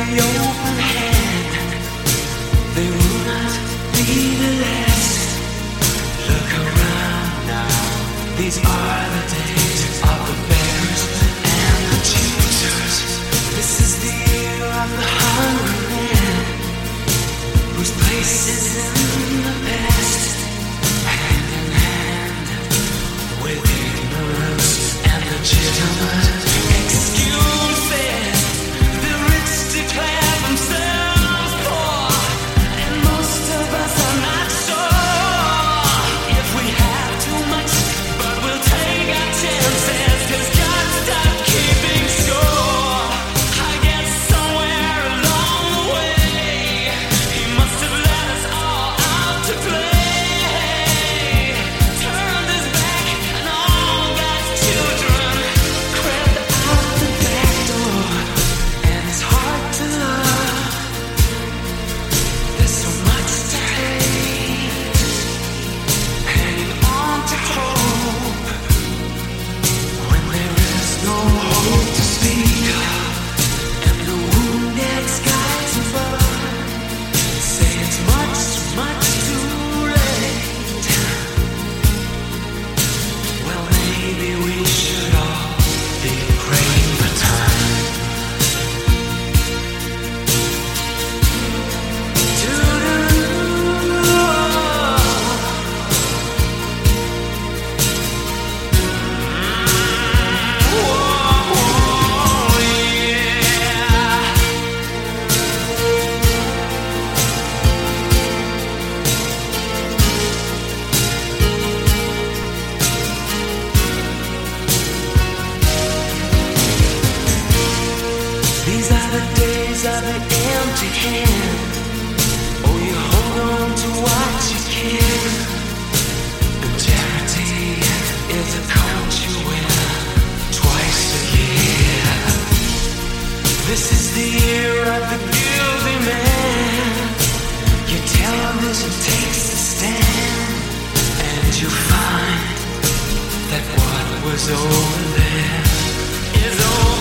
the open hand. They will not be the last. Look around now. These are the days of the beggars and the choosers. This is the year of the hungry man, whose place is in the past. Hand in hand with ignorance and legitimate excuses. The rich declare themselves poor, and most of us are not sure if we have too much, but we'll take our chances, 'cause God stopped keeping score. I guess somewhere along the way, He must have let us all out to play. Turned His back and all God's children crept out the back door. And it's hard to love, there's so much to hate, hanging on to hope when there is no hope to speak of, and the wounded skies above say it's much, much too late. Well, maybe we should all be praying for time to These are the days of the empty hand. Oh, you hold on to what you can. And charity is a coat you wear twice a year. This is the year of the guilty man. Your television takes a stand, and you find that what was over there is over.